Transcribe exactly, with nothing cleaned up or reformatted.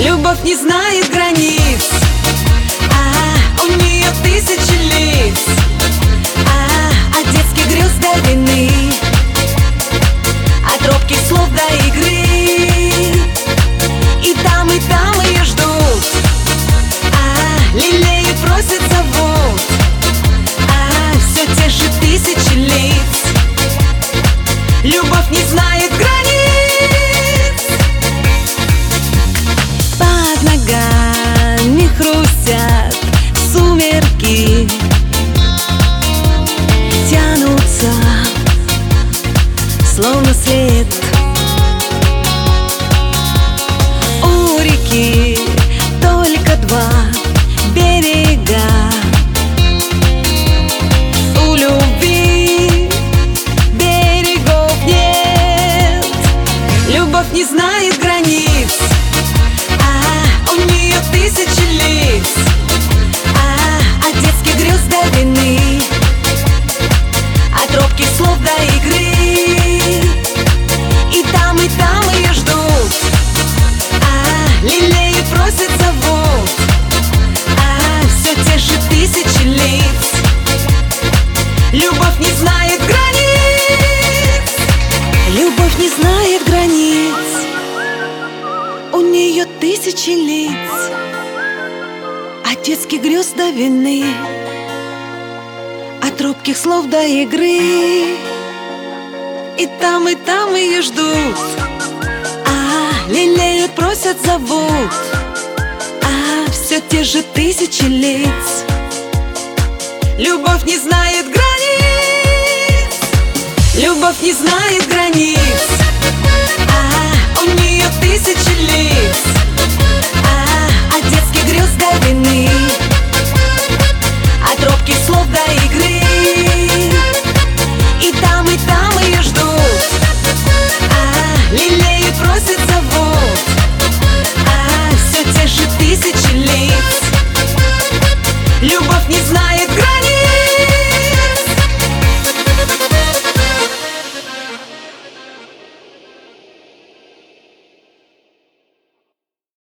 Любовь не знает границ, а у нее тысячи лиц, а от детских грез до вины, от робких слов до игры. И там, и там ее ждут, а лелеют, просят, зовут, а все те же тысячи лиц. Любовь не знает границ. Под ногами хрустят сумерки, тянутся словно след. У реки только два берега, у любви берегов нет. Любовь не знает границ, а у нее тысячи лиц, а от детских грез до вины, от робких слов до игры. И там, и там ее ждут, а лелеют, просят, зовут, а все те же тысячи лиц. Любовь не знает границ. Любовь не знает границ, у нее тысячи лиц, от детских грез до вины, от робких слов до игры. И там, и там ее ждут, а лелеют, просят, зовут, а все те же тысячи лиц. Любовь не знает границ. Любовь не знает границ, а у нее тысячи лиц, а от детских грез до вины, от робких слов до игры. И там, и там ее ждут, а лелеют, просят, зовут, а все те же тысячи лиц. Любовь не знает.